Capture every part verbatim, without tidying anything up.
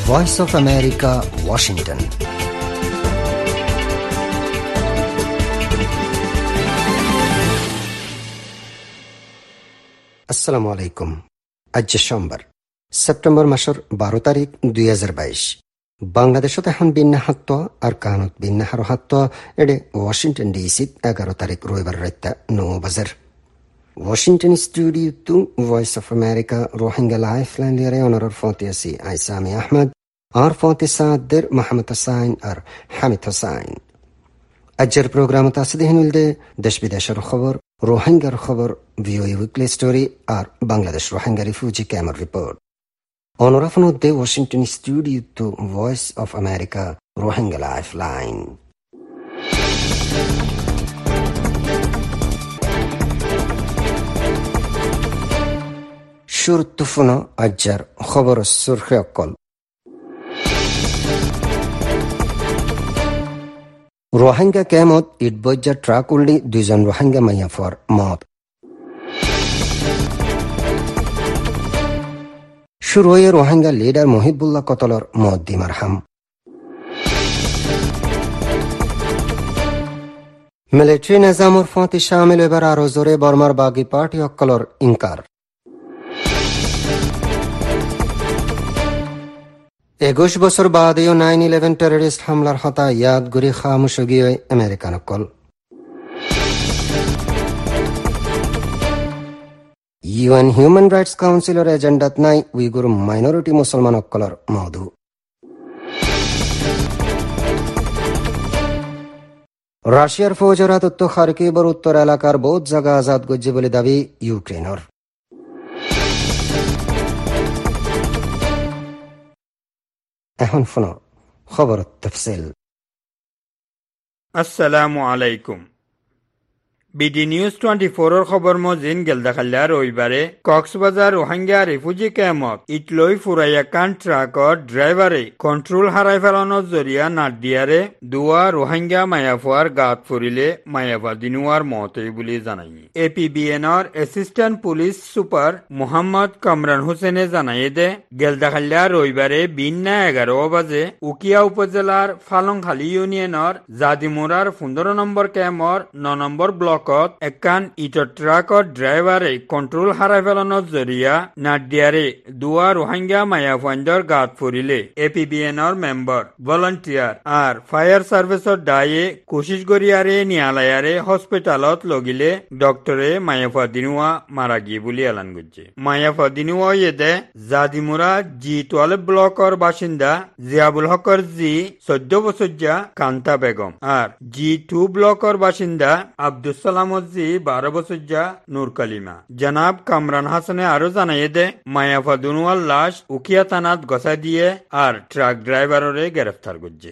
Voice of America, Washington. আসসালামু আলাইকুম। আজ সোমবার, সেপ্টেম্বর মাসের বারো তারিখ দুই হাজার বাইশ। বাংলাদেশত এখন বিন্যাহাত্ত আর কানত বিন্যাহার হাত্ত এডে ওয়াশিংটন ডিসিত এগারো তারিখ রবিবার রাত নৌ বাজার। Washington studio to Voice of America Rohingya life line লিয়ারে অনরর ফতেসি আইসামি আহমদ আর ফতেসাদের মাহমুদ হোসাইন আর হামিদ হোসাইন। আজের প্রোগ্রামত আছে দেহিনুলদে দেশ বিদেশের খবর, রোহিঙ্গার খবর, ভিওই উইকলি স্টোরি আর বাংলাদেশ রোহিঙ্গা রিফিউজি ক্যাম্পের রিপোর্ট। অনরাফন উদ্দে Washington studio to Voice of America Rohingya life line. শুরুত্তুফুন আজ্জার খবর সুরখে অকল। রোহিঙ্গা ক্যাম্পত ইটবজ্জা ট্রাক উল্লি দুইজন রোহিঙ্গা মাইয়াফর মত। শুরু হয়ে রোহিঙ্গা লিডার মহিবুল্লাহ কতলর মত দিমার হাম। মিলিটারি নিজামর ফতি শামিল এবার আরো জোরে বর্মার বাগি পার্টি অকলর ইনকার। একুশ বছর বাদেও নাইন ইলেভেন টেররিস্ট হামলার হতা ইয়াদ গুরি খামুশগিয়ে আমেরিকান অকল। ইউএন হিউম্যান রাইটস কাউন্সিলর এজেন্ডাত নাই উইগুর মাইনরিটি মুসলমান অকলর মধু। রাশিয়ার ফৌজরা তথ্য খারকিবর উত্তর এলাকার বহুত জায়গা আজাদ গজ্জে বলে দাবি ইউক্রেনের। এখন শোনো খবর তফসিল। আসসালামু আলাইকুম। বিডি নিউজ টোয়েন্টি ফোর এর খবর মজিন গেলদাখাল্লা রবিবারে কক্সবাজার রোহিঙ্গা রিফিউজি ক্যাম্পত ইটলই ফুরাইয়া কান ট্রাকর ড্রাইভারে কন্ট্রোল হারাই ফেলানোর জরিয়া নাডিয়ারে দুয়া রোহিঙ্গা মায়াফুয়ার গাত ফুরিলে মায়াফা দিনুয়ার মতে বুলি জানাই। এপিবিএনর assistant police super Mohammad Kamran হোসেনে জানাই দে গেলদাখাল্লা রবিবারে বিন্না এগারো বাজে উকিয়া উপজেলার ফালংখালী ইউনিয়নের জাদিমুরার পনেরো নম্বর ক্যাম্পর ন নম্বর ব্লক একান ইটর ট্রাকর ড্রাইভারে কন্ট্রোল হারাই ফেলানোর জরিয়া নাডিয়ারে দুয়া রোহিঙ্গা মায়াফাঞ্জর গাত ফুরিলে এপিবিএনর মেম্বার ভলান্টিয়ার আর ফায়ার সার্ভিসর ডায়ে কোশিশ গরিয়ারে নিয়ালায়ারে হসপিটালত লগিলে ডক্টরে মায়াফা দিনুয়া মারা গিয়ে বলি এলান করছে। মায়াফা দিনুয়া ইয়েদে জাদিমুরা জি টুয়েলভ ব্লকর বাসিন্দা জিয়াবুল হকর জি চোদ্দ বছরিয়া কান্তা বেগম আর জি টু ব্লকর বাসিন্দা আব্দুল সালামজি বারো বছরিয়া নূর কালিমা। জনাব কামরান হাসানে আরো জানাইয়ে দে মায়াফা দুনুয়ার লাশ উকিয়া থানাত গছা দিয়ে আর ট্রাক ড্রাইভাররে গ্রেফতার করছে।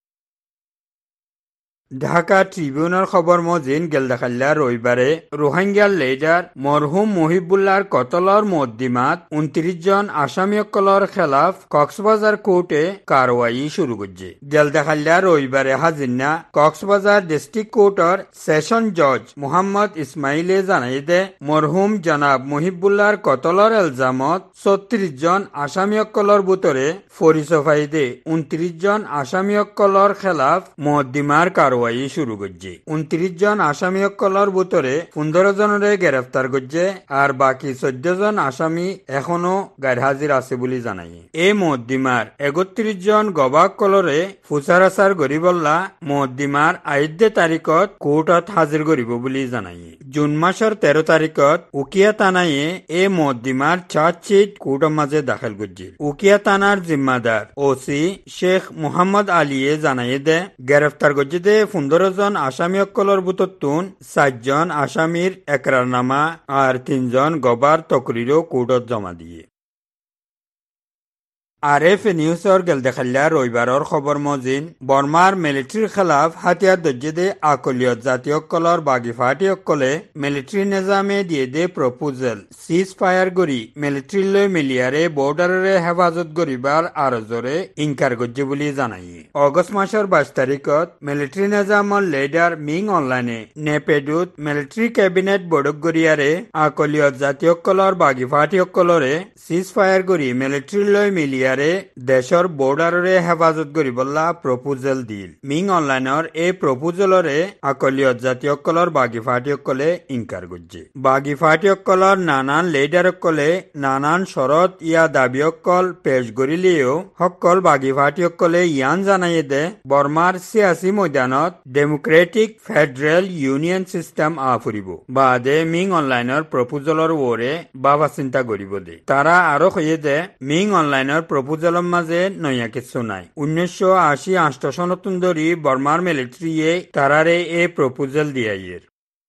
ঢাকা ট্রিবিউনের খবর মজিন গেলদাখাল্লা রবিবারে রোহিঙ্গার লিডার মরহুম মহিবুল্লাহর কতলর মদ্দিমাত উনত্রিশ জন আসামি অকলর খেলাফ কক্সবাজার কোর্টে কারওয়াই শুরু করছে। গেলদাখাল্লা রবিবারে হাজিনা কক্সবাজার ডিস্ট্রিক্ট কোর্টের সেশন জজ মোহাম্মদ ইসমাইলে জানাই দে মরহুম জনাব মহিবুল্লাহর কতলর এলজামত ছত্রিশ জন আসামি অকলর ভিতরে ফরিসফাই দে উনত্রিশ জন আসামি অকলর খেলাফ মদ্দিমার কারওয়াই শুরু করছে। উনত্রিশ জন আসামি অকলর ভিতরে পনেরো জনের গ্রেফতার করছে আর বাকি চোদ্দ জন আসামি এখনো গাইর হাজির আছে বলে জানাই। এই মহদ্দিমার একত্রিশ জন গবাক কলরে ফুচারাচার গরিবল্লা মহদ্দিমার আইদ্যে তারিখত কোর্টত হাজির করিব বুলি জানাই। জুন মাসের তেরো তারিখত উকিয়া থানায় এই মহদ্দিমার চার্জশিট কোর্টের মাঝে দাখিল করছে। উকিয়া থানার জিম্মাদার ওসি শেখ মোহাম্মদ আলীয়ে জানাই দে গ্রেফতার করছে দে পনেরো জন আসামি অকলর বুততুন চারজন আসামির একরারনামা আর তিনজন গবার তকরিরও কোর্টত জমা দিয়ে। আর এফ নিউজর গেলদাখাল্লা রবিবারর খবর মজিন বর্মার মিলিটারির খেলাফ হাতিয়ার দর্জে দে আকলিয়ত জাতীয় অকলর বাগি ফাটি অকলে মিলিটারি নিজামে দিয়ে দে প্রপোজাল সিজ ফায়ার গড়ি মিলিটারি লৈ মিলিয়ারে বর্ডারে হেফাজত গরিবার আরো জোরে ইনকার গজ্জে বুলি জানাই। অগস্ট মাসের বাইশ তারিখত মিলিটারি নিজামর লিডার মিং অনলাইনে নেপেডুত মিলিটারি ক্যাবিনেট বৈঠক গড়িয়ারে আকলিয়ত জাতীয় অকলর বাগি ফাটি অকলরে সিজ ফায়ার গড়ি মিলিটারি লৈ মিলিয়া রাশিয়ারে দেশৰ বৰ্ডাৰৰে হেফাজত কৰিবলা প্ৰপোজেল দিল। মিং অনলাইনৰ এই প্ৰপোজেলৰে আকলিয়ত জাতীয়সকলৰ বাগী ফাটিসকলে ইনকাৰ কৰিছে। বাগী ফাটিসকলৰ নানান লিডাৰসকলে নানান চৰত ইয়া দাবীসকল পেশ কৰিলেও সকল বাগী ফাটিসকলে ইয়ান জানাই দে বৰ্মাৰ চিয়াচী ময়দানত ডেমক্ৰেটিক ফেডাৰেল ইউনিয়ন চিষ্টেম আফুৰিব বাদে মিং অনলাইনৰ প্ৰপোজেলৰ ওৰে বাবা চিন্তা কৰিব দে। তারা আরো কয়ে দে মিং অনলাইনের প্রপোজালের মাঝে নয়া কিছু নাই। উনিশশো আশি আষ্ট সনতন ধরি বর্মার মিলিটারিয়ে তারারে এ প্রপোজাল দিয়াইয়ের।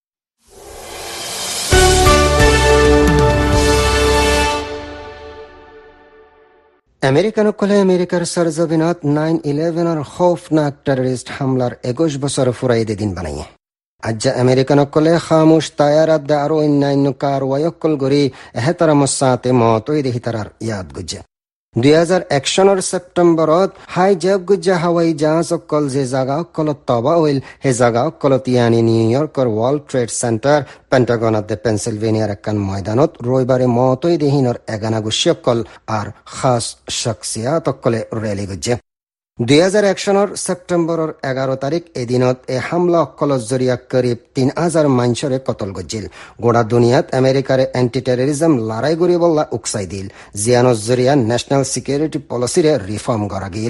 আমেরিকানসকলে আমেরিকার সরজমিনত নাইন ইলেভেনের খৌফনাক টেররিস্ট হামলার একুশ বছর ফুরাই দিন বানাইয়ে। আজ আমেরিকানসকলে খামোশ তায়ারাত দে আরো অন্যান্য কারওয়াইকল গড়ি এহেতারামর সাথে মতই দেহি তারার ইয়াদ গুজে। দুই হাজার এক সনের সেপ্টেম্বরত হাই জেব গুজে হাওয়াই জাহাজ অকল যে জাগা অকলত তবা হইল হে জাগা অকলত ইয়ানি নিউ ইয়র্কর ওয়ার্ল্ড ট্রেড সেন্টার পেন্টাগনত দে পেনসিলভেনিয়ার একান ময়দানত রবিবারে মতই দেহিনর এগানা গুছি অকল আর খাস শখসিয়াত অকলে রেলি গুজে। দুই হাজার এক সনের সেপ্টেম্বরের এগারো তারিখ এদিনত এ হামলা অকলত জরিয়া করিব তিন হাজার মাইনসরে কতল গজিল। গোড়া দুনিয়াত আমেরিকার এন্টি টেররিজম লড়াই গরি বল্লা উকসাই দিল। জিয়ানোর জরিয়া ন্যাশনাল সিকিউরিটি পলিসিরে রিফর্ম করা গিল।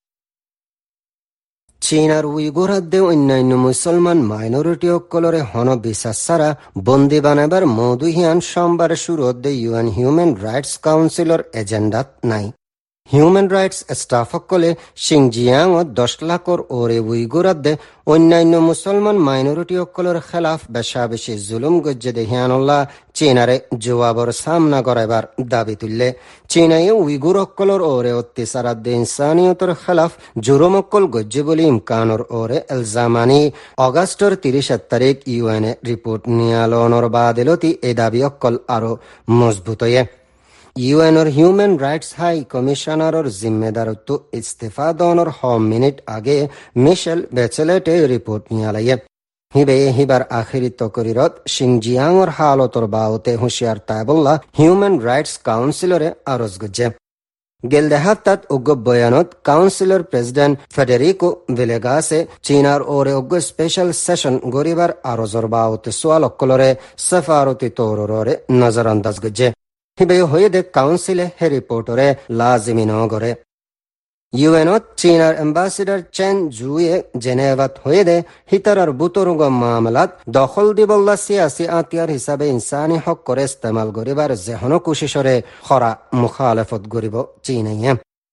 চীনার উইগুরাদ্দে অন্যান্য মুসলমান মাইনরিটি অকলরে হন বিশ্বাস ছাড়া বন্দি বানাবার মৌদুহিয়ান সোমবার শুরু দে ইউএন হিউম্যান রাইটস কাউন্সিলর এজেন্ডাত নাই। হিউম্যান রাইটস স্টাফ সকলে সিংজিয়াং ও দশ লাখর ওরে উইগুরাদ্দে অন্যান্য মুসলমান মাইনরিটি সকলের খেলাফ বেশা বেশি জুলুম গজ্জে দেহিয়ানুল্লাহ চীনারে জবাবর সামনা করাইবার দাবি তুললে চীনাই উইগুর সকলের ওরে অত্যাচারাদ ইনসানিয়তর খেলাফ জুরুম অকল গজ্জে বলি ইমকানর ওরে এলজামানি অগাস্টর তিরিশ তারিখ ইউএনএ রিপোর্ট নিয়ালনর বাদিলতি এ দাবি অকল আরো মজবুত হয়ে। ইউএনর হিউম্যান রাইটস হাই কমিশনারর জিম্মেদারত্ব ইস্তেফা দনর হ মিনিট আগে মিশেল বেচেলেটে রিপোর্ট নিয়ালাইয়ে। হিবে হিবার আখিরি তকরিরত সিংজিয়াংর হালতর বাউতে হুঁশিয়ার তাইবুল্লাহ হিউম্যান রাইটস কাউন্সিলরে আরজ গজ্জে। গেল দেহাত্তাত উগ্র বয়ানত কাউন্সিলর প্রেসিডেন্ট ফেডেরিকো ভিলেগাসে চীনার ওরে উগ্র স্পেশাল সেশন গরিবার আরজর বাউতে সোয়াল অকলরে সফারতি তৌররে নজর আন্দাজ গজ্জে। হিবে হয়ে দে কাউন্সিলে হে রিপোর্টরে লাজিমি নগরে। ইউএনত চীনার এম্বাসিডার চেন জুয়ে জেনেভাত হয়ে দে হিতারার বুতরুগ মামলাত দখল দিবল্লা সিয়াসি আতিয়ার হিসাবে ইনসানি হক করে ইস্তেমাল করিবার যেহন কোশিশরে খরা মুখালেফত করিব চীনাইয়ে।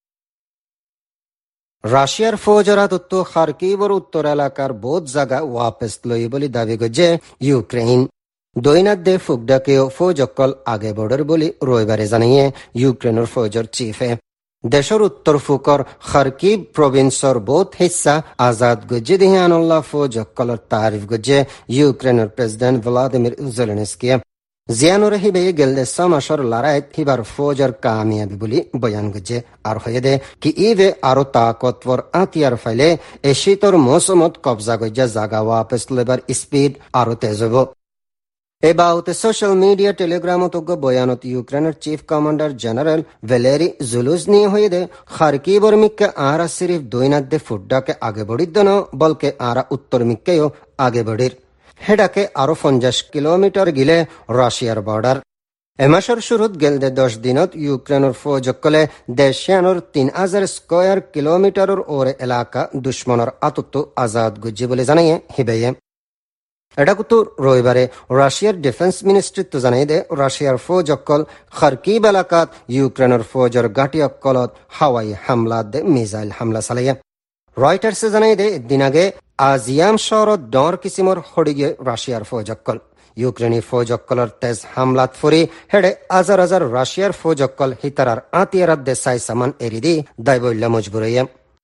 রাশিয়ার ফৌজরা তত্ত্ব খার্কিবর উত্তর এলাকার বোধ জায়গা ওয়াপেস লই বলি দাবি গজে ইউক্রেন। দৈনাদ্দে ফুকডাকেও ফৌজকল আগে বর্ডার বলি রবিবারে জানিয়ে ইউক্রেনের ফৌজর চিফে। দেশের উত্তর ফুকর খার্কিব প্রভিন্সর বোধ হিস্সা আজাদ গজ্জে দিহানুল্লাহ ফৌজকলর তারিফ গজ্জে ইউক্রেনের প্রেসিডেন্ট ভ্লাদিমির জেলেনস্কি। জিয়ানুর হিবে গেলদে সমাসর লড়াইত হিবার ফৌজর কামিয়াবি বলি বয়ান গজ্জে আর হয়ে দে কি ইভে আরো তাকতবর আতিয়ার ফাইলে এ শীতর মৌসুমত কবজা গজ্জে জাগা ওয়াপেস লেবার স্পিড আরো তেজ হব। এ বাউতে সোশ্যাল মিডিয়া টেলিগ্রামত বয়ানত ইউক্রেনের chief commander general Valerii Zaluzhnyi হয়ে দে খার্কিবর মিক্কে আরা সিরিফ দৈনাদ্দে ফুড্ডাকে আগে বড়িদ ন বলকে আরা উত্তর মিক্কেও আগে বড়ির হেডাকে আরো পঞ্চাশ কিলোমিটার গিলে রাশিয়ার বর্ডার। এমাসর শুরুত গেলদে দশ দিনত ইউক্রেনের ফৌজকলে দেশিয়ানোর তিন হাজার স্কোয়ার কিলোমিটারের ওরে এলাকা দুশ্মনের আতত্ব আজাদ গুজ্জি বলে জানাইয়ে হিবেয়ে। এটা কিন্তু রবিবারে রাশিয়ার ডিফেন্স মিনিস্ট্রি তো জানাই দে রাশিয়ার ফৌজ অকল খার্কিব এলাকাত ইউক্রেনের ফৌজর গাটি অকলত হাওয়াই হামলা দে মিসাইল হামলা চালাইয়ে। রয়টার্সে জানাই দে দিন আগে আজিয়াম শহরত ডর কিসিমর হড়িগে রাশিয়ার ফৌজ অকল ইউক্রেনী ফৌজ অকলর তেজ হামলাত ফুরি হেডে হাজার হাজার রাশিয়ার ফৌজ অকল হিতারার আতিয়ারাত দে সাই সামান এরি দি দায়বল্লা মজবুর হইয়া।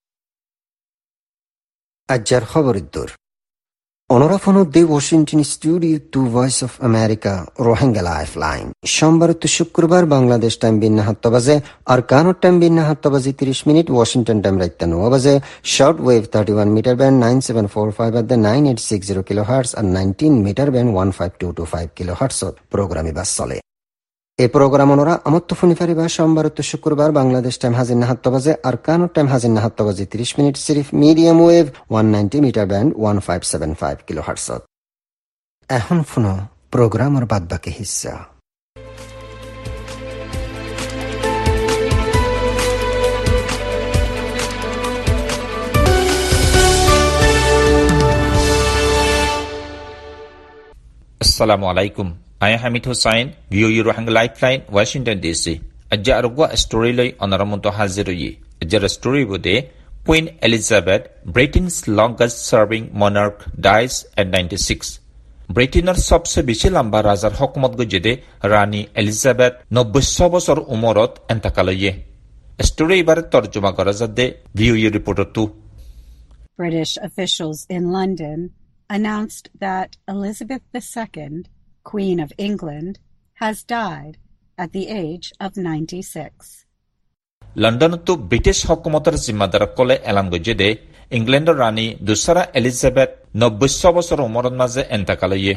আজ্জার খবরের দূর অনরাফনত the Washington studio to Voice of America Rohingya life line সোমবার তো শুক্রবার বাংলাদেশ টাইম বিন্না সাত বাজে আর কানাডা টাইম বিন্না সাত বাজে তিরিশ মিনিট ওয়াশিংটন টাইম রাইতে নয় বাজে short wave thirty one metre band nine seven four five at the nine eight six zero kilohertz আর nineteen metre band one five two two five kilohertz প্রোগ্রামে বাস চলে। এই programme ওনারা আমার তো ফোনে ফারিবা সোমবার তো শুক্রবার বাংলাদেশ টাইম হাজির নাহাত্ত বাজে আর কানো টাইম হাজির নাহাত্ত বাজে তিরিশ মিনিট সিরিফ medium wave one ninety metre band one five seven five কিলো হার্টসত। এখন ফোনো প্রোগ্রামের বাদ বাকি হিস্সা। Assalamu alaikum. I am Hamid Hussain, view your Rohingya Lifeline, Washington D C. Ajja arugwa story loi onaramonto haziruyi. Ajja story bude Queen Elizabeth, Britain's longest serving monarch, dies at ninety-six. Britainer sobse beshi lamba razar hukumat gujede Rani Elizabeth নব্বই বছর umorot entakaloye. Story ibare tarjuma kora jadde view your reporter tu. British officials in London announced that Elizabeth the Second, Queen of England, has died at the age of ninety-six. London to British hukumatar zimmadar kole elan gojede Englander Rani dusara Elizabeth নব্বই বছর umoron maze entakaloye.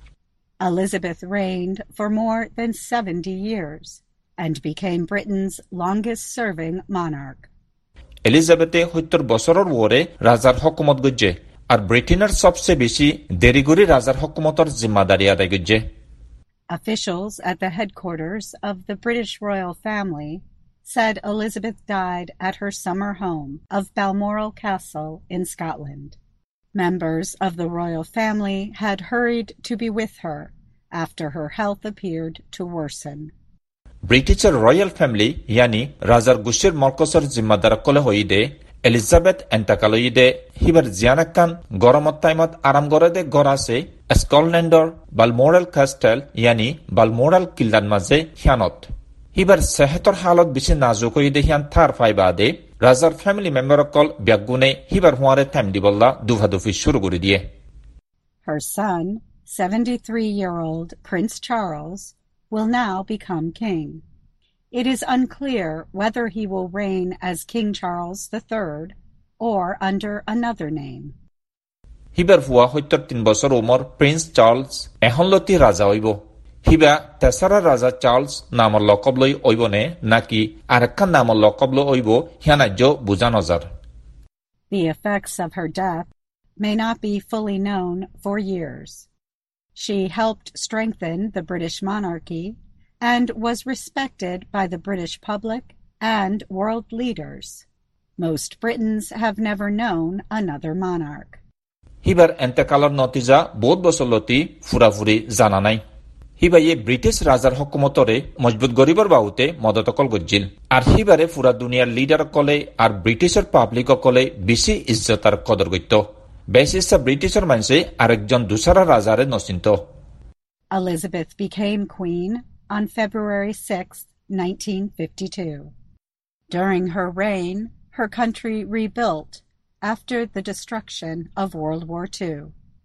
Elizabeth reigned for more than seventy years and became Britain's longest-serving monarch. Elizabeth সত্তর বছরের ওরে রাজার হুকুমত গজ্জে আর ব্রিটেনের সবচেয়ে বেশি দেরি করে রাজার হুকুমতের জিম্মাদারি আদায় গজ্জে। Officials at the headquarters of the British royal family said Elizabeth died at her summer home of Balmoral Castle in Scotland. Members of the royal family had hurried to be with her after her health appeared to worsen. ব্রিটিশের royal family ইয়ানি রাজার গুশের মরকসের জিম্মাদার কলে হইদে Elizabeth এন্টাকালইদে হিবার জিয়ানাক্কান গরমত টাইমত আরাম করে দে গড়াছে স্কটল্যান্ডর বালমোরাল ক্যাস্টেল ইয়ানি বালমোরাল কিল্লান মাঝে হিয়ানত হিবার সেহতর হালত বেশি নাজুক হইদে হিয়ান থার ফাইবা দে রাজার ফ্যামিলি মেম্বার কল ব্যাগুনে হিবার হুয়ারে টাইম দিবল্লা দুভাদুফি শুরু করে দিয়ে। Her son, seventy-three-year-old Prince Charles, will now become king. It is unclear whether he will reign as King Charles the Third or under another name. হিবার হুয়া হইতর তিন বছর উমর প্রিন্স চার্লস এহনলতি রাজা হইব। হিবা তেসারা রাজা চার্লস নামর লকব লই হইব নে নাকি আরেকখান নামর লকব লই হইব হিয়ানাজ্য বুঝা নজার। The effects of her death may not be fully known for years. She helped strengthen the British monarchy and was respected by the British public and world leaders. Most Britons have never known another monarch. হিবার এন্তেকালর নতিজা বহুত বছরলতি ফুরাফুরি জানা নাই। হিবাইয়ে British রাজার হকুমতরে মজবুত গরিবর বাহুতে মদতকল গজ্জিল আর হিবারে ফুরা দুনিয়ার leader কলে আর ব্রিটিশের পাবলিক কলে বেশি ইজ্জতার কদর গইত। বেশিসা ব্রিটিশের মানুষে আরেকজন দুসরা রাজারে নচিন্ত। Elizabeth became queen on February sixth, nineteen fifty-two. During her reign, her country rebuilt after the destruction of World War Two.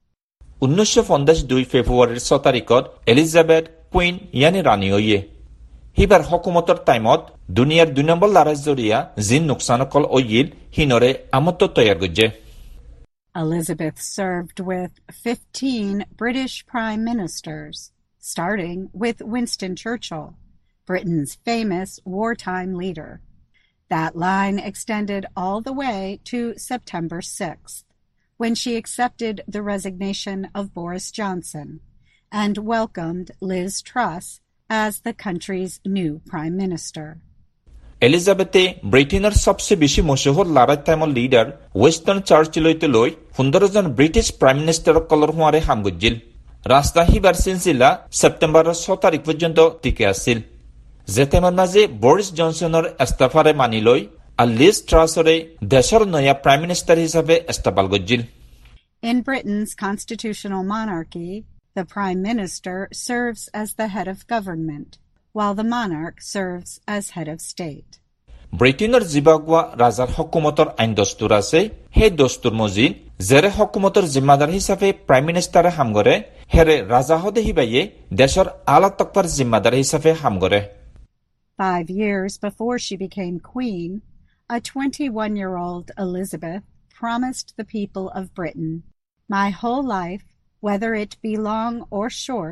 উনিশশো পঞ্চাশ দুই ফেব্রুয়ারির ছ তারিখত এলিজাবেথ কুইন ইয়ানি রানী হইয়ে হিবার হকুমতর টাইমত দুনিয়ার দুই নম্বর লড়াই জরিয়া জিন নুকসান কল ওইল হিনরে আমত তৈয়ার গজ্জে। Elizabeth served with fifteen British prime ministers, starting with Winston Churchill, Britain's famous wartime leader. That line extended all the way to September sixth, when she accepted the resignation of Boris Johnson and welcomed Liz Truss as the country's new prime minister. এলিজাবেথে ব্রিটেনের সবচেয়ে বেশি মশহুর লড়াই টাইমর leader western চার্চিলইতে লই পনেরো জন British prime minister কলর হুয়ারে হামগজ্জিল। রাস্তা হিবার সিলসিলা সেপ্টেম্বরের ছ তারিখ পর্যন্ত টিকে আসছিল। যে টাইমের মাঝে বরিস জনসনের ইস্তফারে মানি লই আর লিজ ট্রাসরে দেশের নয়া প্রাইম মিনিস্টার হিসাবে ইস্তফাল গজ্জিল। In Britain's constitutional monarchy, the prime minister serves as the head of government, while the monarch serves as head of state. ব্রিটেনের জিবাগুয়া রাজার হকুমতর আইন দস্তুর আছে সেই দস্তুর মজিদ জেরে হকুমতর জিম্মাদার হিসাবে প্রাইম মিনিস্টারে হাম করে হেরে রাজা হদে হিবাইয়ে দেশের আলা তকবার জিম্মাদার হিসাবে হাম করে। Five years before she became queen, a twenty-one-year-old Elizabeth promised the people of Britain, "My whole life, whether it be long or short,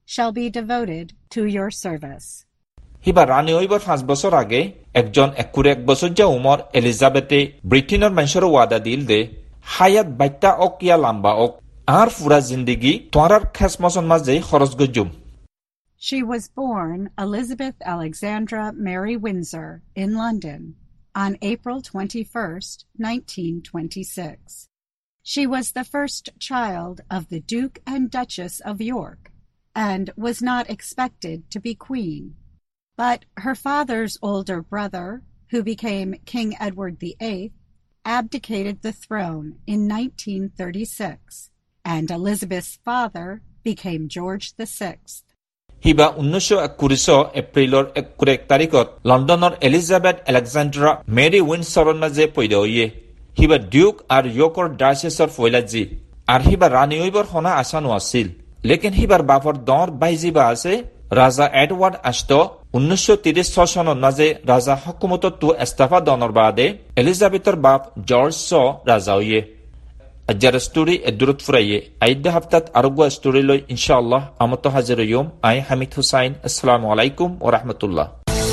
shall be devoted to your service. Hiba রানী হইবার পাঁচ বছর আগে একজন একুরে এক বছর যা উমর এলিজাবেথে ব্রিটেনের মানুষের ওয়াদা দিল দে হায়াত বাইতা ওক ইয়া লাম্বা ওক আর পুরা জিন্দিগি তোমার খেসমসন মাঝে খরচ গজুম। She was born Elizabeth Alexandra Mary Windsor in London on April twenty-first, nineteen twenty-six. She was the first child of the Duke and Duchess of York and was not expected to be queen. But her father's older brother, who became King Edward the Eighth, abdicated the throne in nineteen thirty-six, and Elizabeth's father became George the Sixth. Hiba উনিশশো একুশ এপ্রিলৰ একুশ তাৰিখত লণ্ডনৰ Elizabeth আলেকজান্দ্ৰা Mary উইন্ডছৰৰ মাজে পৈদা হইয়ে। Hiba Duke আৰু ইয়ৰ্কৰ ডাচেছৰ ফৈলাজি আৰু হিবা ৰাণী হইবৰ সনা আশা আছিল। লেকিন হিবাৰ বাপৰ দৰ বাইজিবা আছে ৰাজা এডৱাৰ্ড আষ্ট উনিশশো ত্ৰিশ চনৰ মাজে ৰাজা হকুমততো ইস্তফা দনৰ বাদে এলিজাবেথৰ বাপ জৰ্জ ছ ৰাজা হইয়ে। আজ্জার স্টোরি এদুরত ফুরাইয়ে আইডা হাফতাত আরোগ্য স্টোরি লই ইনশাআল্লাহ আমত হাজির ইয়ম আই হামিদ হুসাইন। আসসালামু আলাইকুম ও রাহমাতুল্লাহ।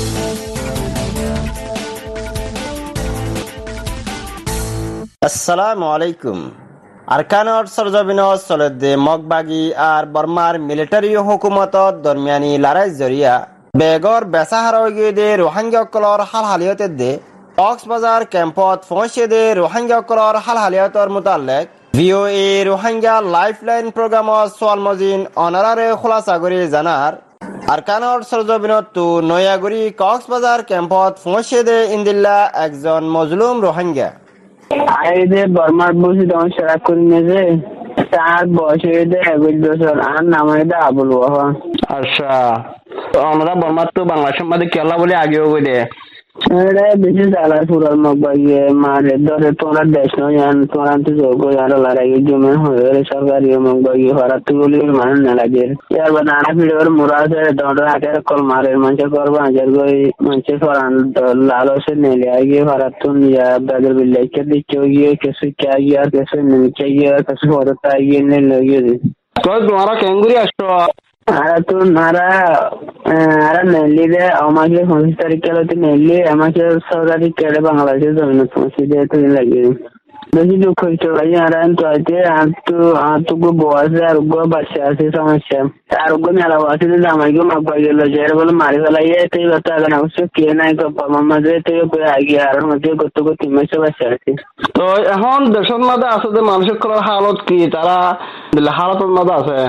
আসসালামু আলাইকুম। আরকানর সরজবিন সলদে মগবাগি আর বর্মার মিলিটারি হুকুমতত দরমিয়ানি লড়াই জরিয়া বেগর বেসাহারগি দে রোহিঙ্গাসকলৰ হাল হালিয়তে দে কক্সবাজার ক্যাম্পত পৌঁছে দে রোহিঙ্গাসকলৰ হাল হালিয়তৰ মুতাল্লিক ভিওএ রোহিঙ্গা লাইফলাইন প্রোগ্রামত সোয়াল মজিন অনারারে খোলাসা করে জানার আরকানর সরজবিনত তু নয়াগুড়ি কক্সবাজার ক্যাম্পত পৌঁছে দে ইন্দিল্লা একজন মজলুম রোহিঙ্গা আইদে বর্মার বসে তখন সেরা করে নিয়েছে তার বয়স হয়েছে একুশ বছর আর নাম হয়েছে আবুল ওয়াহা। আচ্ছা, তো আমরা বর্মার তো বাংলা সম্বাদে কেলা বলে আগেও বলে বেশি জ্বালা ফুরার মগবাইয়ে মারে ধরে তোমরা দেশ নয় তোমরা তো যোগ আর লড়াই জমে হয়ে সরকারি মগবাইয়ে হরাত বলি মানুষ না লাগে এর বা নানা ভিড়ের মোড়া আছে দৌড় আগে কল মারের মানুষে করবো হাজার গই মানুষে ফরান লালসে নেলে আগে হরাত নিয়ে বেদের বিল্লাইকে দিচ্ছে গিয়ে কিছু কে গিয়ে আর কিছু নিচে গিয়ে কিছু হরতা গিয়ে নিয়ে গিয়ে তো তোমারা কেঙ্গুরি আসতো আর তো নারা আর নেলি দে আমাকে পঁচিশ তারিখ কেলাতে নেলি আমাকে সরকারি কেড়ে বাংলাদেশের জমিন পৌঁছে দিয়ে তুমি লাগে বেশি দুঃখ চলাই আর তো আছে আর তো আর তো বয়স আরোগ্য বাচ্চা আছে সমস্যা আরোগ্য মেলা আছে আমাকে মাপ পাই গেল যে বলে মারি ফেলাইয়ে তুই কথা আগে না কে নাই আমার মাঝে তুই আগে আর মধ্যে কত কত মাসে বাচ্চা আছে। তো এখন দেশের মধ্যে আছে যে মানুষের হালত কি তারা হালতের মধ্যে আছে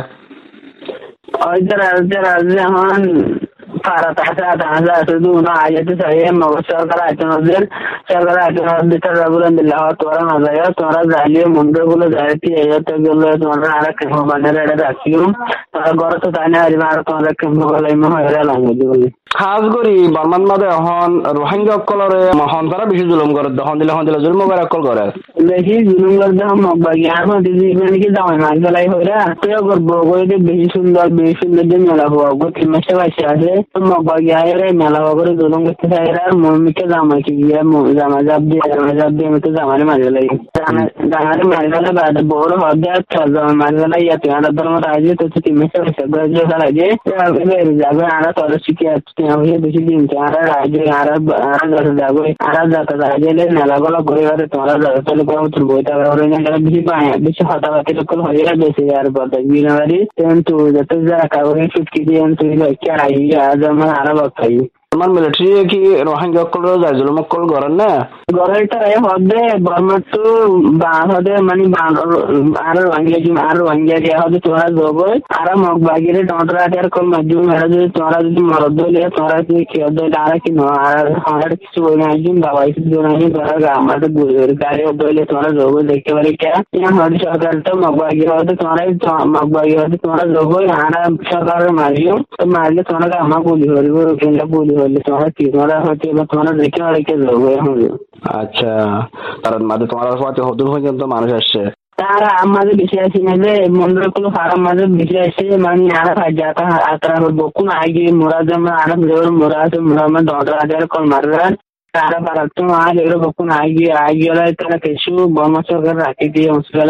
ওই যারা যারা এখন ভারত আছে আধা আছে দুনো আয়াতে চাই সরকার আইতনদের সরকার আইতনদের তারা বলেন দিল্লাহ তোরা না যায় তোরা জানিয়ে মন্দিরগুলো যাইতে এতে গেলে তোমরা আর কেমন বাজারে এটা রাখিও তারা ঘরে তো তাই না আর তোমরা কেমন বলে হয়ে লাগে বলে খাস করি বর্মান মাঝে এখন রোহিঙ্গা সকলের সন্তারা বেশি জুলুম করে দহন দিলে হন দিলে জুলুম করে অকল করে বেশি জুলুম করে দেহ মগবাগি এখন দিদি কি দামে মাছ বেলাই হয়ে তুই করবো বেশি সুন্দর বেশি সুন্দর যে মেলা হবো তিন মাসে বাইশে আছে মগবাগি আয়ের মেলা করে জুলুম করতে চাই আর মমিকে জামাইকে গিয়ে জামা জাপ দিয়ে জামা জাপ দিয়ে আমি তো জামারে মারি বেলাই জামারে মারি বেলা বাদ বড় হবে জামা মারি বেলাই ইয়াতে আর ধর্ম রাজি তো তিন মাসে বাইশে গজে ফেলাইছে যাবে আর তোর শিখে বেশি দিন আর রাজ্যে আর আর যাবো আর যাতে রাজ্যে মেলাগুলো ঘুরে গেছে তোমরা চলে তোর বইটা বেশি পায় বেশি হতাবাতি লোক হয়ে বেশি আর বলতে বিনাবাড়ি কিন্তু যত যা কাগজে চুটকি দিয়ে তুই লক্ষ্য আই আজ আমার আরো বক্তাই আমার মিলিটারি কি রোহিঙ্গা সকল যায় জুলুম সকল করেন না গড়েটা হবে বর্মার তো হবে মানে আর রোহিঙ্গা আর রোহিঙ্গা দেওয়া হবে তোমরা যোগ আর মগবাগিরে টমটরা আর কল মাধ্যম এরা যদি তোমরা যদি মরদ দলে তোমরা কি খেয়ে দলে আর কি আর আমার কিছু বলে একজন বাবা কিছু বলে তোমরা আমাদের গাড়ি দলে তোমরা যোগ দেখতে পারে কে আমাদের সরকার তো মগবাগিরে হতে তোমরা মগবাগি হতে তোমরা যোগ আর সরকারের মারিও তো মারলে তোমরা আমার গুলি হরিব রোহিঙ্গা গুলি তোমার কি তোমরা হচ্ছে তোমরা দেখে রেখে যাবো এখন। আচ্ছা, কারণ মাঝে তোমার হতে হদুর পর্যন্ত মানুষ আসছে তারা আমাদের বেশি আসি না যে মন্দিরগুলো হারাম মাঝে বেশি আসে মানে আরো যাতা আত্রা বকুন আগে মোরা যেমন আরো মোরা আছে মোরা আমার দশ হাজার কল মারবেন তারা বারাত আজ এগুলো বকুন আগে আগে তারা কিছু বর্মা সরকার রাখি দিয়ে মুসিবেলাই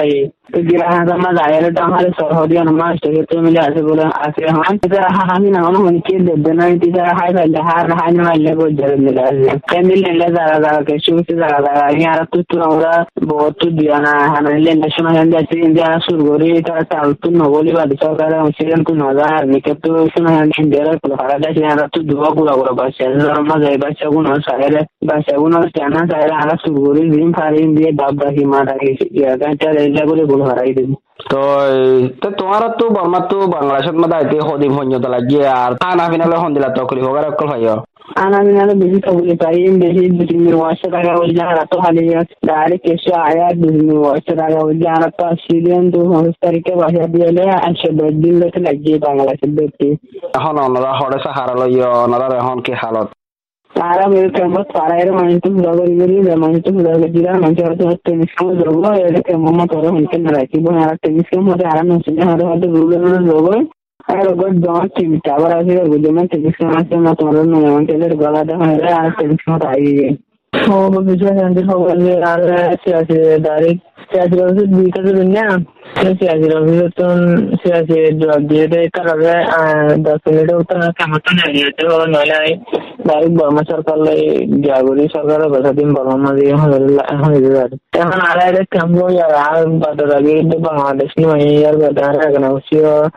Kira sama daerah tanggal Saudi nama sekitar milik sebulan akhir han kita kami nama mungkin dengan kita hai lahar hai nama go jalan milik kami lele zara zara ke shu zara zara ini ada tu tu orang बहुत दिया ना हमें लele शuna yang jadi India surgori kita tahu tu nogoli balik sekarang mungkin tu nazar nikah tu शuna yang India kalau ada sih ada tu dua gula gula bahasa nama saya bahasa guna saya bahasa guna saya saya ada surgori zim farin dia dabra himara ya kan cara lele gula তো তো তোমার তো বর্মা তো বাংলাদেশত মধ্যে আইতে হদিম হন্যতা লাগিয়ে আর খানা পিনালে হন্দিলা তকলি হোগার অকল হয় Ana minale bisi kabuli payi bisi bisi mi washa daga wajana to hali dari kesho aya bisi mi washa daga wajana to asilian to historike bahasa diale ashe bedin lete lagi Bangladesh beti এখন ওনারা হরে সাহারা লইয় ওনারা এখন কি হালত Para mere kemo para ere manitu daga giri de manitu daga gira manche harte tenis kemo jogo ere kemo mo tore hunke na raki bo ara tenis kemo de ara no sine hare hare rule no jogo Pero god don tim tower আছে গুজমান তেইশ মাসে না তোমার নয়ন তেলের গলা দেওয়া হলে আর তেইশ মাস আগে ও বিষয় জানতে হবে আর আছে ডাইরেক্ট সিয়াসি রবির দুইটা দিন না সিয়াসি রবির তো সিয়াসি জবাব দিয়ে দেয় কারণে দশ মিনিটের উত্তর কেমন তো নেই তো নইলে ডাইরেক্ট বর্মা সরকার লাই জাগরি সরকারের কথা দিন বর্মা দিয়ে হয়ে যাবে এখন আর একটা কেমন আর বাদর আগে বাংলাদেশ নয় আর বাদার এখন অবশ্য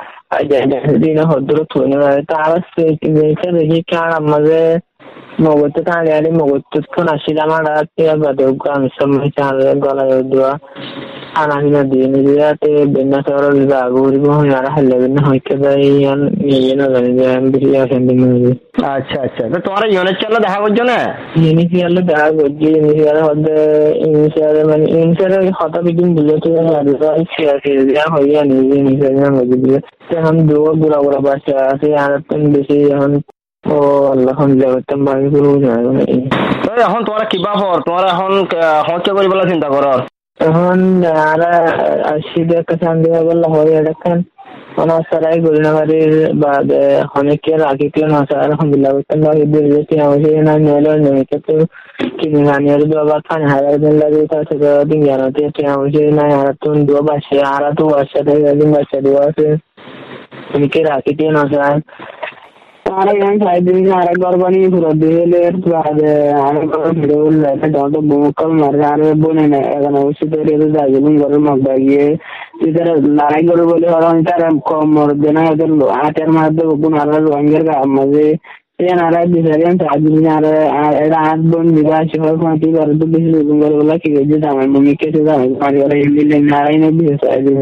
Dina hodro tuni na tawa se ne ke kara maze mogoto ta ale mogoto kona shila mara ya bado gam samai chale gola yodwa ana hina dini ya te benna soro da guri bo yara halle benna hoike dai yan ni na gani ya biya sendi mu আচ্ছা আচ্ছা তো তোমার unit চলে দেখা করছো না unit চলে দেখা করছি ইউনিট চলে হতে ইউনিট চলে মানে ইউনিট চলে হতা বিদিন বুঝে তো আর শেয়ার করে দেওয়া হইয়া নি ইউনিট চলে না বুঝে এখন দো বুড়া বুড়া বাচ্চা আছে আর তো বেশি এখন ও আলহামদুলিল্লাহ তো বাকি পুরো জানা নেই তো এখন তোমরা কিবা পর তোমরা এখন হচ্ছে করিবলা চিন্তা করো এখন আর আসিবে কাছান দিয়া বললা হয় এরকম ona sarai gulnagarir baad honeke rakitlo na sar alhamdulillah tanda idir jeti amse na nelo nemeke to kinganiar do ba khan hayar den lage ta se din yana te te amse na yara tun do ba se ara to asha de din ba se do ase honeke rakitlo na sar Para yang saya beri arah korban ini sudah dihilangkan pada arah korban itu lepas itu bungkal marah boleh nih karena usia dari itu saja bungkal mak bagi itu larai korban boleh orang itu orang komor dengan itu lo ater madu pun arah lo angger ke amase yang arah bisa yang tajam arah ada adbon juga siapa mati baru itu bisa bungkal bola kita jadi sama memikir juga mari orang ini lain arah ini bisa aja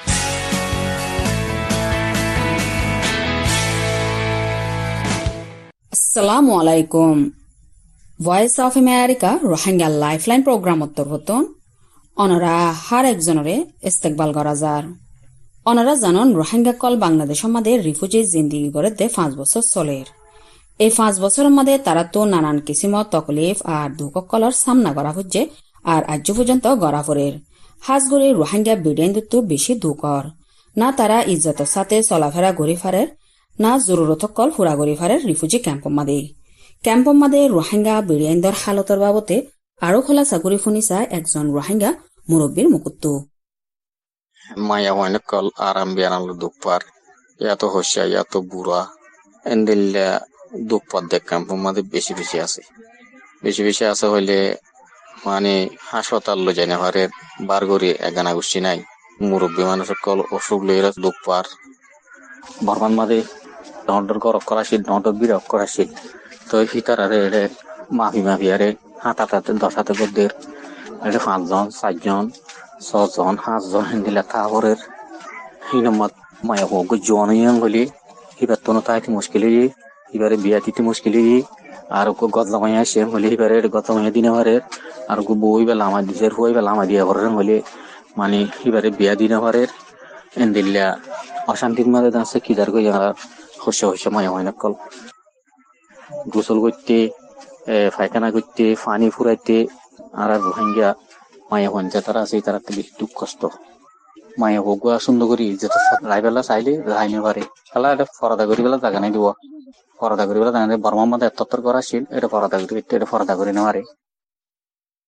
Assalamu alaikum. Voice of America Rohingya Lifeline program উত্তর হতন অনরা হার একজনরে ইস্তেকবাল করা যার অনরা জানন Rohingya call বাংলাদেশের মধ্যে refugee জিন্দিগি করে দে পাঁচ বছর চলের এই পাঁচ বছরের মধ্যে তারা তো নানান কিসিম তকলিফ আর দুঃখ কলর সামনা করা হচ্ছে আর আজ পর্যন্ত গড়া ফরের হাজ গড়ে রোহিঙ্গা বিডেন তো বেশি দুঃখর না তারা ইজ্জতের সাথে চলাফেরা ঘুরে ফারের না জরুরত কল ফুরা গড়ি ফারের রিফিউজি ক্যাম্প মাদে ক্যাম্প মাদে রোহিঙ্গা বিডিয়াইন্দর হালতর বাবতে আরো খোলা চাকরি শুনিছা একজন রোহিঙ্গা মুরব্বীর মুকুত্তু মায়া ওয়ান কল আরাম বিয়ানাল দুপার এত হসা এত বুড়া এন্দিল্লা দুপার দেখ ক্যাম্প মাদে বেশি বেশি আছে বেশি বেশি আছে হইলে মানে হাসপাতাল লো যায় না হারে বারগরি এগানা গুছি নাই মুরব্বী মানুষের কল অসুখ লইরা দুপার বর্মান মাদে ডর গরক করাছিল ডর বিরক করাছিল তো হিতারারে এড়ে মাফি মাফি আরে হাত হাতাতে দশ হাতে গদ্দের এটা পাঁচজন চারজন ছজন সাতজন হিন্দিলা তাহরের হিনমত মায়া হোক জোয়ান হলি এবার তো তাইতে মুশকিল এবারে বিয়া দিতে মুশকিল আর গদলা মাইয়া সে হলে এবারে গদলা মাইয়া দিনে পারে আর বই বেলা আমার দিছে হই বেলা আমার দিয়া ঘরের হলে মানে এবারে বিয়া দিনে পারে এন্দিল্লা অশান্তির মাঝে দাঁড়াচ্ছে কি যার কই আর হসে হসে মায়া হয় না কল গোসল করতে পায়খানা করতে পানি ফুরাইতে আর রোহিঙ্গা মায়া হন যে তারা আছে তারা বেশি দুঃখ কষ্ট মায়া হোক সুন্দর করি যেটা রাইবেলা চাইলে রাইনে পারে তাহলে এটা ফরাদা করি বেলা জায়গা নাই দিব ফরাদা করি বেলা জায়গা বর্মার মধ্যে এত করা ছিল এটা ফরাদা করি এটা ফরাদা করি নেওয়ারে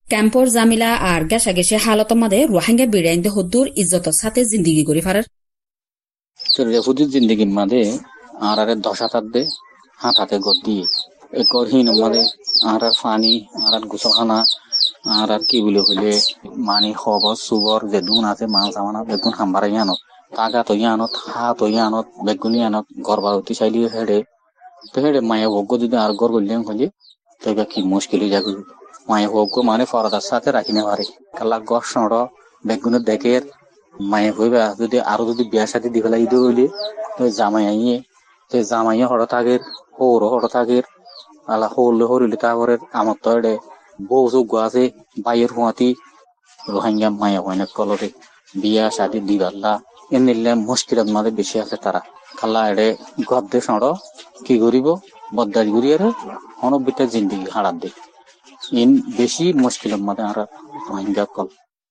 ক্যাম্পর জামিলা আর গেসা গেছে হালত মাদে রোহিঙ্গা বিড়াইন্দে হদ্দুর ইজ্জতর সাথে জিন্দিগি করি ফারার রেফুজির জিন্দিগির মাঝে আর আরে দশ হাতার দে হাত হাতে গদ দিয়ে এই গরহীন মাঝে আর আর পানি আর আর গোসলখানা আর আর কি বলে হইলে মানি খবর সুবর বেগুন আছে মাছ আমানা বেগুন হাম্বারা ইয়ানত টাকা তো ইয়ানত হাত তো ইয়ানত বেগুনি ইয়ানত গর্ভবতী চাইলি হেডে তো হেডে মায়ে ভোগ্য যদি আর গর করলেন হলে তো এবার কি মুশকিল হয়ে যাবে মায়ে ভোগ্য মানে ফরদার সাথে রাখি না পারে কালা গর সড় বেগুনের দেখে মায়ে হইবা যদি আরো যদি বিয়ার সাথে দি ফেলাই দিতে হইলে তো জামাই আইয়ে তো জামাইয়ে হড় থাকের হৌর হড় থাকের আলা হরলে হরিলে তারপরে আমার তো এডে বউ যোগ্য আছে বাইয়ের হুঁয়াতি রোহিঙ্গা মায়া হয়না কলরে বিয়া সাথে দিবাল্লা এনিলে মুশকিলত মাঝে বেশি আছে তারা খালা এডে গদ্দে সড় কি করিব বদারি করিয়ে অনবিতা জিন্দিগি হারাত দে ইন বেশি মুশকিলত মাঝে আর রোহিঙ্গা কল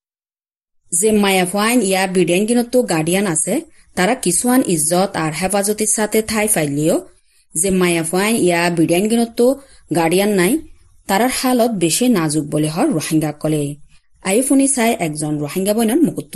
যে মায়াফাইন ইয়া বিডেন গিনতো গার্ডিয়ান আছে তারা কিছুয়ান ইজ্জত আর হেফাজতির সাথে ঠাই ফাইলিও যে মায়াফাইন ইয়া বিডেন গিনতো গার্ডিয়ান নাই তারার হালত বেশি নাজুক বলে হর রোহিঙ্গা কলে আইফুনি চাই একজন রোহিঙ্গা বইনার মুকুতু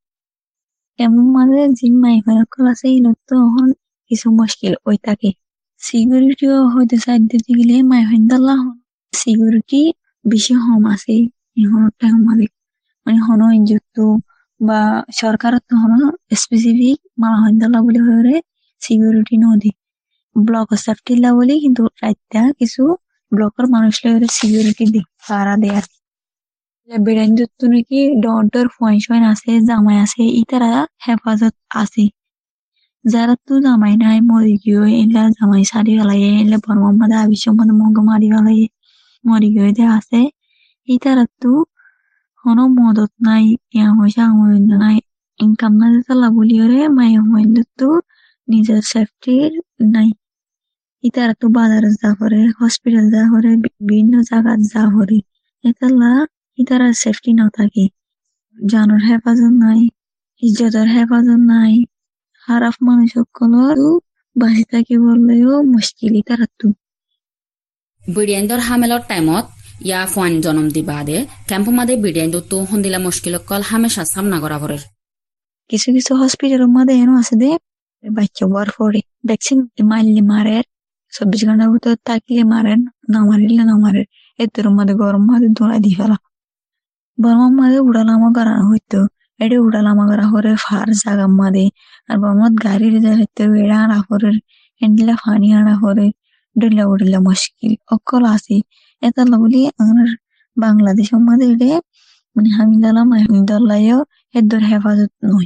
এমন মাঝে জিম মাইফাইন কল আছে ইনতো হন কিছু মুশকিল ওই তাকে সিকিউরিটিও হইতে সাইড দিতে গেলে মাইফাইন দাল্লা সিকিউরিটি বেশি হম আছে এখন মাঝে মানে হন ইঞ্জুক্ত বা সরকারত হন স্পেসিফিক মালাহন্দলা বলে হয়ে সিকিউরিটি নদী ব্লক সেফটিলা বলে কিন্তু রাইতা কিছু ব্লকের মানুষ লগে সিকিউরিটি দি পারা দেয়ার বেড়াইন যত নাকি ডর ফয়েন আছে জামাই আছে ইতারা হেফাজত আছে যারা তো জামাই নাই মরি গিয়ে এলা জামাই সারি ফেলাই এলে বর্মাদ আবিসম্মদ মঙ্গ মারি ফেলাই মরি গিয়ে দে আছে ইতারা তো কোনো মদত নাই ইয়া পয়সা আমদানি নাই ইনকাম না দিতে লাগুলিয়রে মায়া হইলে তো নিজের সেফটির নাই ইতারা তো বাজার যা করে হসপিটাল যা করে বিভিন্ন জায়গা যা করে এতালা ইতারা সেফটি না থাকে জানোর হেফাজত নাই ইজ্জতের হেফাজত নাই খারাপ মানুষ সকলের বাঁচি থাকে বললেও মুশকিল ইতারা তো বিডিয়ানদর হামেলর টাইমত ইয়া ফোন জন্ম দিবা দে ক্যাম্প মাদে বিডিয়ান তো হন্দিলা মুশকিল কল হামেশা সামনা করা পড়ে কিছু কিছু হসপিটালের মধ্যে এনো আছে দে বাচ্চা বার পড়ে ভ্যাকসিন মারলে মারে চব্বিশ ঘন্টার ভিতর তাকিলে মারেন না মারিলে না মারে এদের মধ্যে গরম মাঝে ধোঁড়া দিয়ে ফেলা বর্মার মাঝে উড়ালামা করা হইতো এডে উড়ালামা করা হরে ফার জাগার মাঝে আর বর্মার গাড়ির যাইতে এড়া আনা হরে এন্ডিলা ফানি আনা হরে ডুলা উড়িলা মুশকিল অকল আছে এটা বলি আমার বাংলাদেশের মধ্যে এডে মানে হামিদালা মাহিদালাইও এদের হেফাজত নয়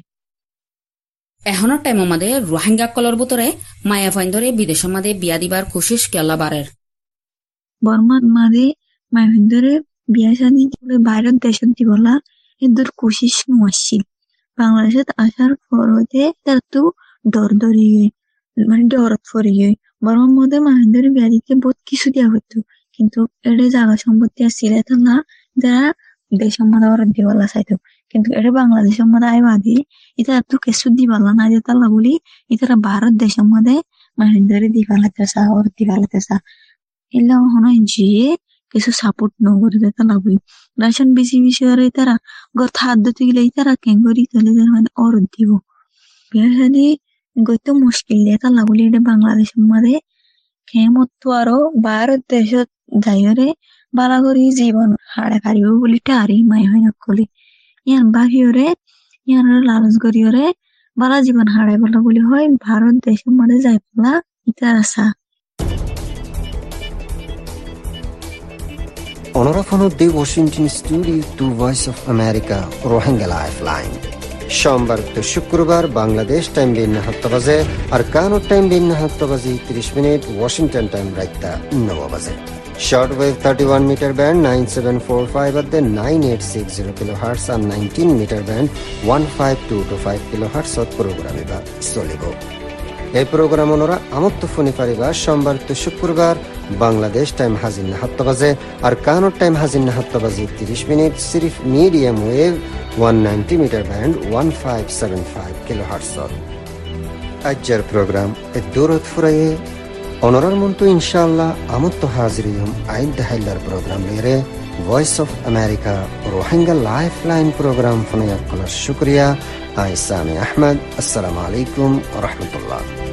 এখনের টাইমের মাঝে রোহিঙ্গা কলর ভিতরে মায়া ফাইন ধরে বিদেশের মাঝে বিয়া দিবার কোশিশ কেলা বারের বর্মার মাঝে মায়া ফাইন ধরে বিয়া শাদী বাইরের দেশত দিবলা এদের কোশিশ নছিল বাংলাদেশত আসার পর হইতে তার তো ডর দরি মানে ডরত ফরি গিয়ে বর্মার মধ্যে মায়া ধরে বিয়া দিতে বহুত কিছু দেওয়া হইতো কিন্তু এডে জায়গা সম্পত্তি আসছিল না যারা দেশের মধ্যে ওরা দিবলা চাইতো কিন্তু এটা বাংলাদেশের মধ্যে আই বাদি এটা তো কিছু দিবালা না যে তালা বলি এটা ভারত দেশের মধ্যে মাহিন্দারে দিবালাতেসা ওর দিবালাতেসা এলা হন জিয়ে কিছু সাপোর্ট নগরি তালা বলি রাশন বেশি বিষয়ে তারা গর খাদ্য তুলে তারা কেঙ্গরি তুলে মানে ওর দিব বিহারি গত মুশকিল তালা বলি এটা বাংলাদেশের মধ্যে খেমত তো আরো ভারত দেশত যাইরে বালা করি জীবন হাড়ে কারিব বলি টারি মাই হয় না কলি ইয়ান বাহিরে ইয়ান লালচ করিয়রে বালা জীবন হারাই বলা বলি হয় ভারত দেশের মধ্যে যাই বলা ইতার আশা অনরাফানো the Washington studio to Voice of America Rohingya lifeline সোমবার তো শুক্রবার বাংলাদেশ টাইম বিন সাত বাজে আর কানাডা টাইম বিন সাত বাজে ত্রিশ মিনিট ওয়াশিংটন টাইম রাইতা নব বাজে Shortwave thirty-one meter band nine seven four five at the nine eight six zero kilohertz and nineteen meter band one five two two five kilohertz at program iba solibo. এই programme ওনারা আমত্ত ফোনে পারিবা সোমবার তো শুক্রবার Bangladesh time হাজির না সাত বাজে আর কানাডা টাইম হাজির না সাত বাজে ত্রিশ মিনিট সিরিফ medium wave one ninety meter band one five seven five kilohertz. আজকের প্রোগ্রাম এ দূরত ফুরাইয়ে অনরার মন্তু ইনশাআল্লাহ আমত হাজিরিয়ম আইন দাহাইলার প্রোগ্রাম লেরে Voice of America Rohingya life line programme ফোনে আপনার শুক্রিয়া। আই সামি আহমদ। আসসালামু আলাইকুম ওয়া রাহমাতুল্লাহ।